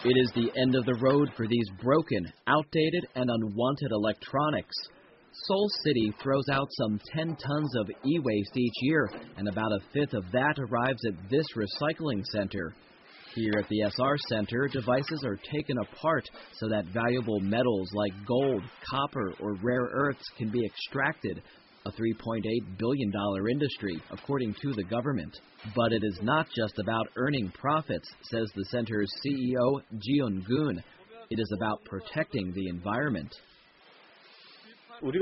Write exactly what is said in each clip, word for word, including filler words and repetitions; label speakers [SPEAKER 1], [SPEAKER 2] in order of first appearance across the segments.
[SPEAKER 1] It is the end of the road for these broken, outdated, and unwanted electronics. Seoul City throws out some ten tons of e-waste each year, and about a fifth of that arrives at this recycling center. Here at the S R Center, devices are taken apart so that valuable metals like gold, copper, or rare earths can be extracted, a three point eight billion dollars industry, according to the government. But it is not just about earning profits, says the center's C E O, Ji-Yoon-gun. It is about protecting the environment.
[SPEAKER 2] Our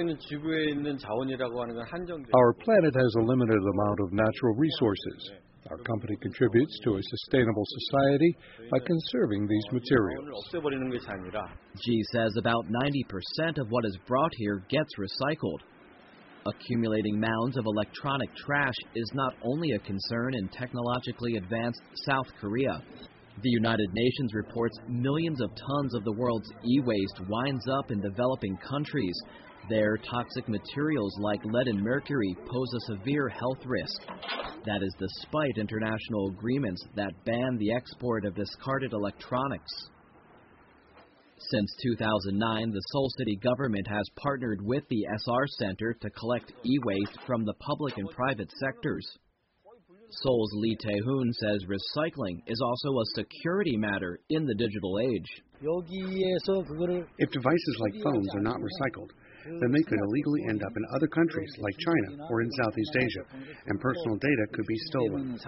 [SPEAKER 2] planet
[SPEAKER 3] has a limited amount of natural resources. Our company contributes to a sustainable society by conserving these materials.
[SPEAKER 1] Ji says about ninety percent of what is brought here gets recycled. Accumulating mounds of electronic trash is not only a concern in technologically advanced South Korea. The United Nations reports millions of tons of the world's e-waste winds up in developing countries. There, toxic materials like lead and mercury pose a severe health risk. That is despite international agreements that ban the export of discarded electronics. Since two thousand nine, the Seoul City government has partnered with the S R Center to collect e-waste from the public and private sectors. Seoul's Lee Tae-hoon says recycling is also a security matter in the digital age.
[SPEAKER 4] If devices like phones are not recycled, then they could illegally end up in other countries like China or in Southeast Asia, and personal data could be stolen.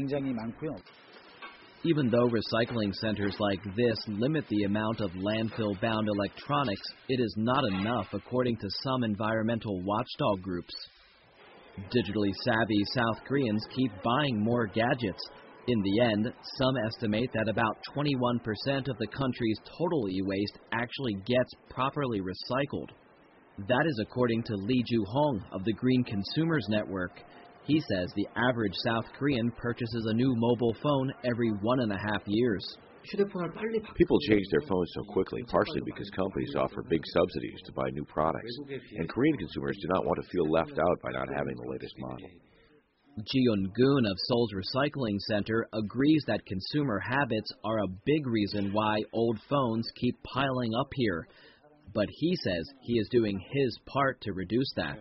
[SPEAKER 1] Even though recycling centers like this limit the amount of landfill-bound electronics, it is not enough, according to some environmental watchdog groups. Digitally savvy South Koreans keep buying more gadgets. In the end, some estimate that about twenty-one percent of the country's total e-waste actually gets properly recycled. That is according to Lee Ju-hong of the Green Consumers Network. He says the average South Korean purchases a new mobile phone every one and a half years.
[SPEAKER 5] People change their phones so quickly, partially because companies offer big subsidies to buy new products, and Korean consumers do not want to feel left out by not having the latest model.
[SPEAKER 1] Ji-Yoon-gun of Seoul's Recycling Center agrees that consumer habits are a big reason why old phones keep piling up here, but he says he is doing his part to reduce that.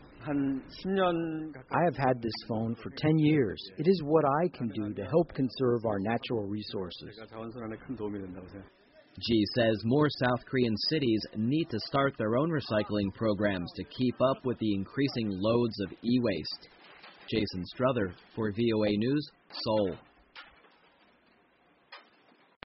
[SPEAKER 6] I have had this phone for ten years. It is what I can do to help conserve our natural resources.
[SPEAKER 1] Ji says more South Korean cities need to start their own recycling programs to keep up with the increasing loads of e-waste. Jason Struther for V O A News, Seoul.